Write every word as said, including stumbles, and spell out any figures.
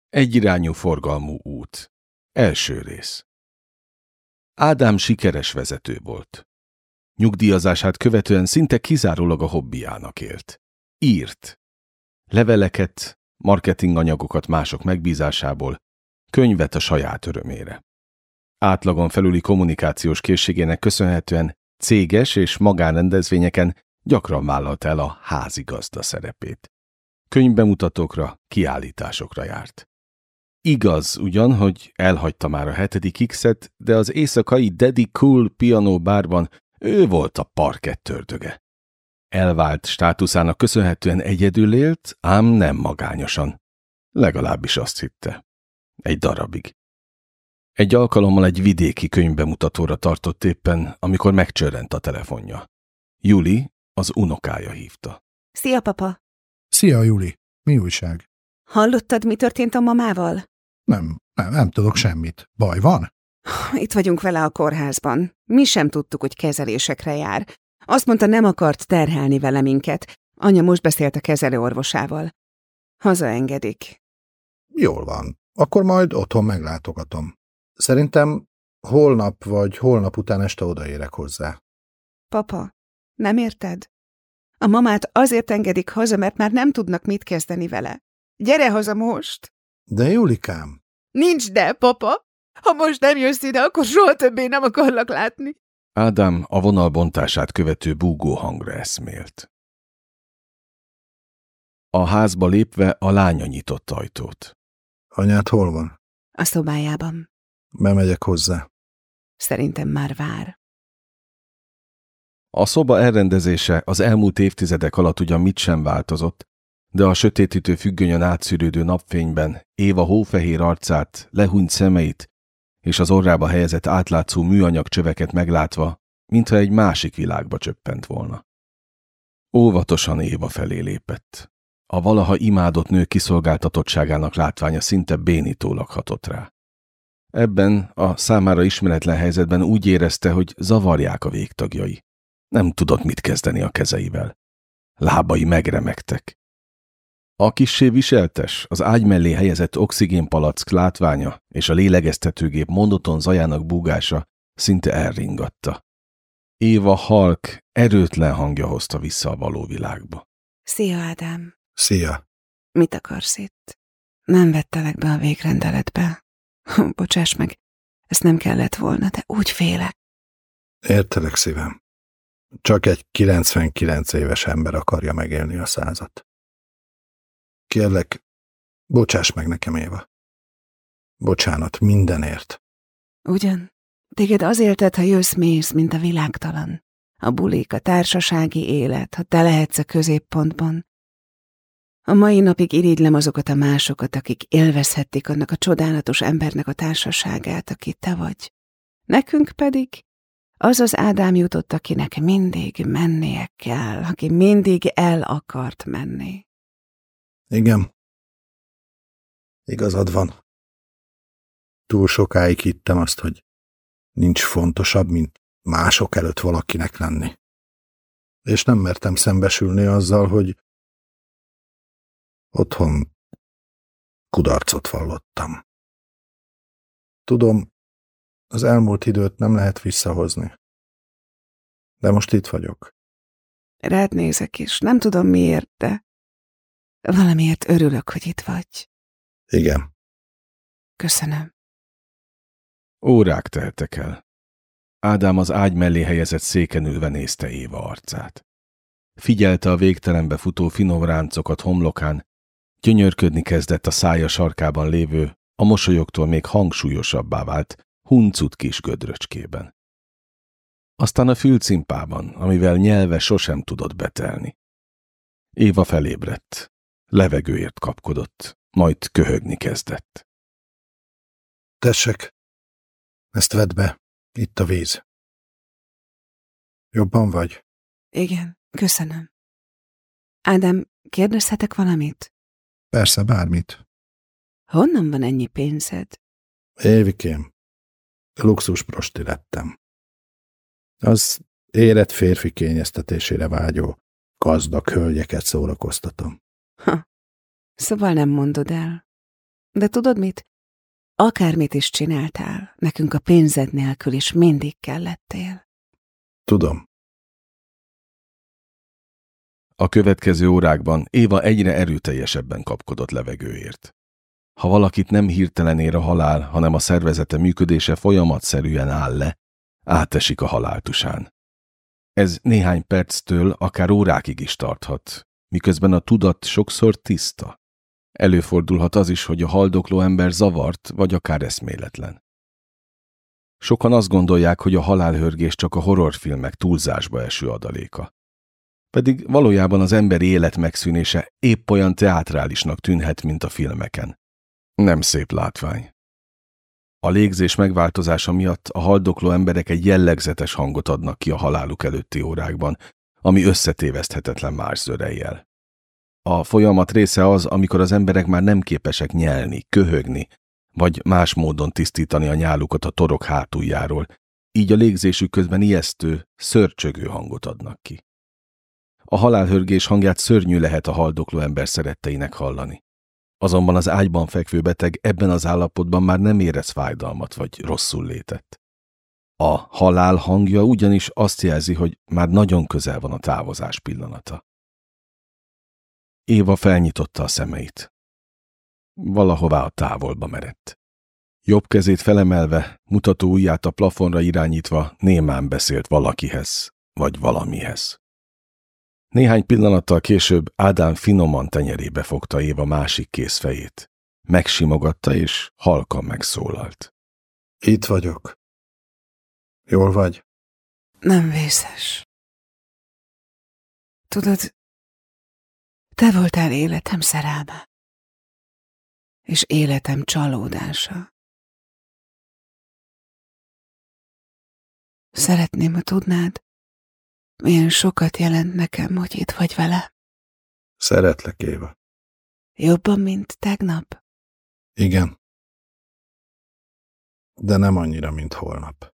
Egyirányú forgalmú út. Első rész. Ádám sikeres vezető volt. Nyugdíjazását követően szinte kizárólag a hobbiának élt. Írt. Leveleket, marketinganyagokat mások megbízásából, könyvet a saját örömére. Átlagon felüli kommunikációs készségének köszönhetően céges és magánrendezvényeken gyakran vállalta el a házigazda szerepét. Könyvbemutatókra, kiállításokra járt. Igaz ugyan, hogy elhagyta már a hetedik X-et, de az éjszakai Daddy Cool piano bárban ő volt a parkett ördöge. Elvált státuszának köszönhetően egyedül élt, ám nem magányosan. Legalábbis azt hitte. Egy darabig. Egy alkalommal egy vidéki könyvbemutatóra tartott éppen, amikor megcsörrent a telefonja. Juli, az unokája hívta. Szia, papa! Szia, Juli! Mi újság? Hallottad, mi történt a mamával? Nem, nem, nem tudok semmit. Baj van? Itt vagyunk vele a kórházban. Mi sem tudtuk, hogy kezelésekre jár. Azt mondta, nem akart terhelni vele minket. Anya most beszélt a kezelőorvosával. Hazaengedik. Jól van. Akkor majd otthon meglátogatom. Szerintem holnap vagy holnap után este odaérek hozzá. Papa, nem érted? A mamát azért engedik haza, mert már nem tudnak mit kezdeni vele. Gyere haza most! De Julikám! Nincs de, papa! Ha most nem jössz ide, akkor soha többé nem akarlak látni. Ádám a vonalbontását követő búgó hangra eszmélt. A házba lépve a lánya nyitott ajtót. Anyád hol van? A szobájában. Bemegyek hozzá. Szerintem már vár. A szoba elrendezése az elmúlt évtizedek alatt ugyan mit sem változott, de a sötétítő függönyön átszűrődő napfényben Éva hófehér arcát, lehúnyt szemeit és az orrába helyezett átlátszó műanyag csöveket meglátva, mintha egy másik világba csöppent volna. Óvatosan Éva felé lépett. A valaha imádott nő kiszolgáltatottságának látványa szinte bénítólag hatott rá. Ebben a számára ismeretlen helyzetben úgy érezte, hogy zavarják a végtagjai. Nem tudott mit kezdeni a kezeivel. Lábai megremegtek. A kissé viseltes, az ágy mellé helyezett oxigénpalack látványa és a lélegeztetőgép monoton zajának búgása szinte elringatta. Éva halk, erőtlen hangja hozta vissza a való világba. Szia, Ádám. Szia! Mit akarsz itt? Nem vettelek be a végrendeletbe. Bocsáss meg, ezt nem kellett volna, de úgy félek. Értelek, szívem. Csak egy kilencvenkilenc éves ember akarja megélni a százat. Kérlek, bocsáss meg nekem, Éva. Bocsánat mindenért. Ugyan? Téged az élted, ha jössz-mész, mint a világtalan. A bulik, a társasági élet, ha te lehetsz a középpontban. A mai napig irigylem azokat a másokat, akik élvezhették annak a csodálatos embernek a társaságát, aki te vagy. Nekünk pedig az az Ádám jutott, akinek mindig mennie kell, aki mindig el akart menni. Igen. Igazad van. Túl sokáig hittem azt, hogy nincs fontosabb, mint mások előtt valakinek lenni. És nem mertem szembesülni azzal, hogy otthon kudarcot vallottam. Tudom, az elmúlt időt nem lehet visszahozni. De most itt vagyok. Rád nézek is, nem tudom miért, de valamiért örülök, hogy itt vagy. Igen. Köszönöm. Órák teltek el. Ádám az ágy mellé helyezett széken ülve nézte Éva arcát. Figyelte a végtelenbe futó finom ráncokat homlokán, gyönyörködni kezdett a szája sarkában lévő, a mosolyogtól még hangsúlyosabbá vált, huncut kis gödröcskében. Aztán a fülcimpában, amivel nyelve sosem tudott betelni. Éva felébredt, levegőért kapkodott, majd köhögni kezdett. Tessék, ezt vedd be, itt a víz. Jobban vagy? Igen, köszönöm. Ádám, kérdezhetek valamit? Persze, bármit. Honnan van ennyi pénzed? Évikém, luxus prosti lettem. Az érett férfi kényeztetésére vágyó gazdag hölgyeket szórakoztatom. Ha, szóval nem mondod el. De tudod mit? Akármit is csináltál, nekünk a pénzed nélkül is mindig kellettél. Tudom. A következő órákban Éva egyre erőteljesebben kapkodott levegőért. Ha valakit nem hirtelen ér a halál, hanem a szervezete működése folyamatszerűen áll le, átesik a haláltusán. Ez néhány perctől, akár órákig is tarthat, miközben a tudat sokszor tiszta. Előfordulhat az is, hogy a haldokló ember zavart, vagy akár eszméletlen. Sokan azt gondolják, hogy a halálhörgés csak a horrorfilmek túlzásba eső adaléka. Pedig valójában az emberi élet megszűnése épp olyan teátrálisnak tűnhet, mint a filmeken. Nem szép látvány. A légzés megváltozása miatt a haldokló emberek egy jellegzetes hangot adnak ki a haláluk előtti órákban, ami összetéveszthetetlen más zörejjel. A folyamat része az, amikor az emberek már nem képesek nyelni, köhögni, vagy más módon tisztítani a nyálukat a torok hátuljáról, így a légzésük közben ijesztő, szörcsögő hangot adnak ki. A halálhörgés hangját szörnyű lehet a haldokló ember szeretteinek hallani. Azonban az ágyban fekvő beteg ebben az állapotban már nem érez fájdalmat vagy rosszul létet. A halál hangja ugyanis azt jelzi, hogy már nagyon közel van a távozás pillanata. Éva felnyitotta a szemeit. Valahová a távolba merett. Jobb kezét felemelve, mutató ujját a plafonra irányítva némán beszélt valakihez, vagy valamihez. Néhány pillanattal később Ádám finoman tenyerébe fogta Éva másik kézfejét. Megsimogatta és halkan megszólalt. Itt vagyok. Jól vagy? Nem vészes. Tudod, te voltál életem szerelme, és életem csalódása. Szeretném, ha tudnád, milyen sokat jelent nekem, hogy itt vagy vele. Szeretlek, Éva. Jobban, mint tegnap? Igen. De nem annyira, mint holnap.